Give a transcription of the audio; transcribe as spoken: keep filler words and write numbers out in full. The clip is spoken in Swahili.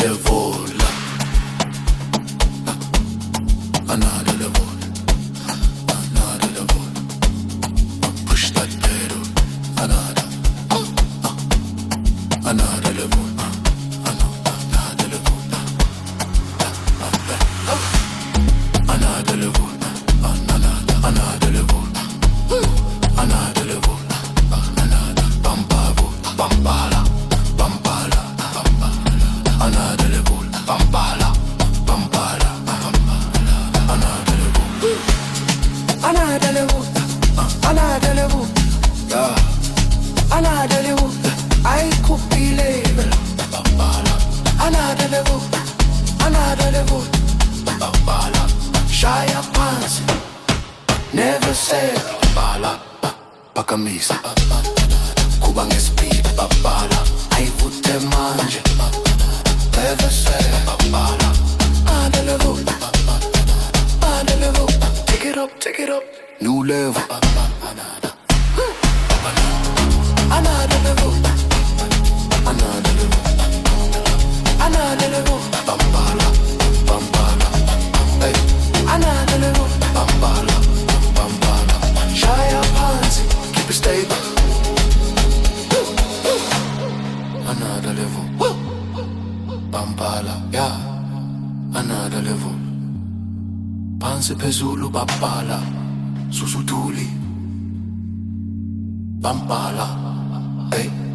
level. Another level. Another level. Push that pedal. Another. Another level. Another level. Another level. Another, another level. Another level. Another. Bambabo. Bambala. Bambala. Another level. Bambala. Bambala. Another level. Another level. Another level. Yeah. Another level. I could be level. Another level. Another level. Shy up pants. Never said bala. Pakamisa. Kubang speed. Bala. I put them manje. Never said bala. Another level. Another level. Take it up, take it up. New level. Another. Another level. Another level. Another level. Bambala. Bambala. Hey. Another level. Bambala. Bambala. Shy up hands. Keep it stable. Another level. Bambala. Yeah. Another level. Panse pezulu babala. Susutuli. Bambala. Hey.